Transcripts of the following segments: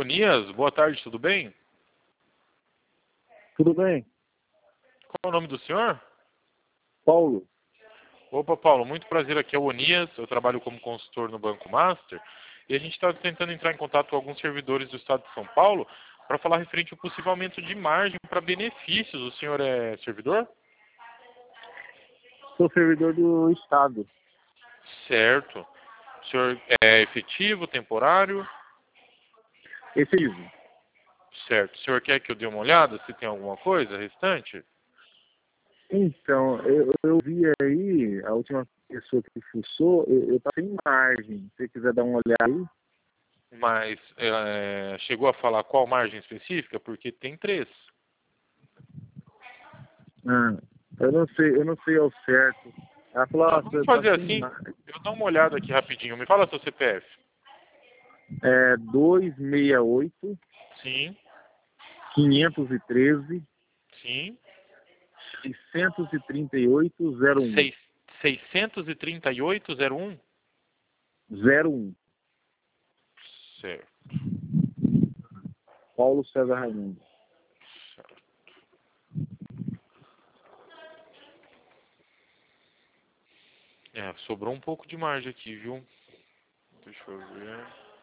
Onias, boa tarde, tudo bem? Tudo bem? Qual é o nome do senhor? Paulo. Opa, Paulo, muito prazer, aqui é o Onias, eu trabalho como consultor no Banco Master e a gente está tentando entrar em contato com alguns servidores do estado de São Paulo para falar referente ao possível aumento de margem para benefícios. O senhor é servidor? Sou servidor do Estado. Certo. O senhor é efetivo, temporário? Efetivo. Certo. O senhor quer que eu dê uma olhada se tem alguma coisa restante? Então, eu vi aí, a última pessoa que fuçou, eu tava sem margem. Se você quiser dar uma olhada aí. Mas chegou a falar qual margem específica? Porque tem 3. Eu não sei ao certo. Ela falou, Tá, você vamos tá fazer sem assim, margem. eu dou uma olhada aqui rapidinho. Me fala seu CPF. É 268 Sim, 513 sim. 638 01. 638,01? 01. Certo. Paulo César Raimundo. Sobrou um pouco de margem aqui, viu? Deixa eu ver.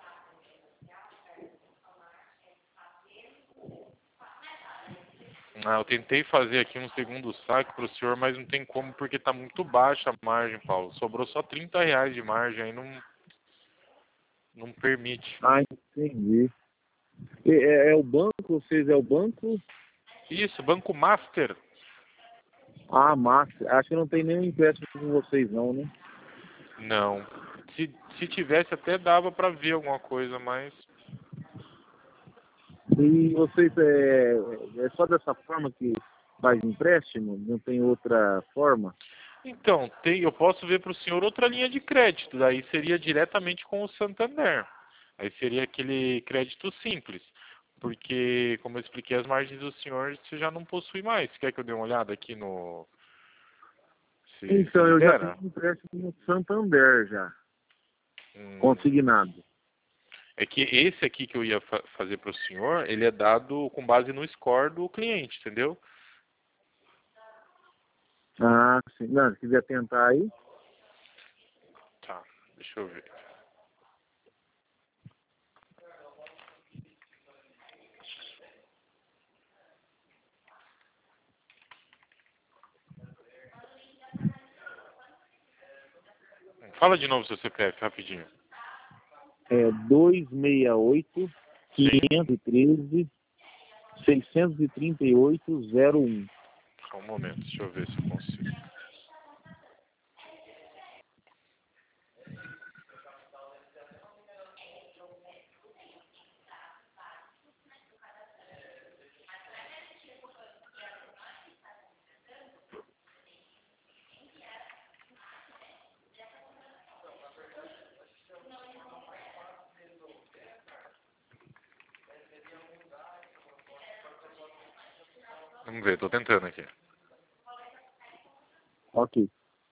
Eu tentei fazer aqui um segundo saque para o senhor, mas não tem como porque está muito baixa a margem, Paulo. Sobrou só R$ 30 de margem, aí não permite. Ah, entendi. É o banco? Vocês é o banco? Isso, Banco Master. Ah, Master. Acho que não tem nenhum empréstimo com vocês não, né? Não. Se tivesse até dava para ver alguma coisa, mas... E vocês é só dessa forma que faz empréstimo? Não tem outra forma? Então, eu posso ver para o senhor outra linha de crédito, daí seria diretamente com o Santander. Aí seria aquele crédito simples, porque, como eu expliquei, as margens do senhor você já não possui mais. Quer que eu dê uma olhada aqui no... se Então, eu já libera? tenho um empréstimo no Santander já, Hum, consignado. É que esse aqui que eu ia fazer para o senhor, ele é dado com base no score do cliente, entendeu? Ah, sim. Não, se quiser tentar aí. Tá, deixa eu ver. Fala de novo seu CPF, rapidinho. É 268 Sim, 513 638 01. só um momento, deixa eu ver se eu consigo. Vamos ver, tô tentando aqui. Ok.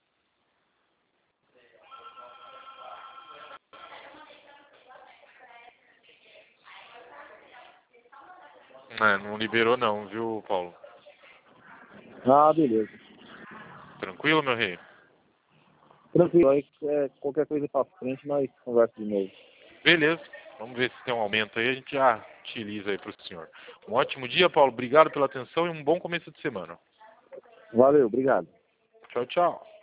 Não liberou não, viu, Paulo? Ah, beleza. Tranquilo, meu rei? Tranquilo. Aí, qualquer coisa pra frente, nós conversamos de novo. Beleza, vamos ver se tem um aumento aí, a gente já utiliza aí para o senhor. Um ótimo dia, Paulo, obrigado pela atenção e um bom começo de semana. Valeu, obrigado. Tchau, tchau.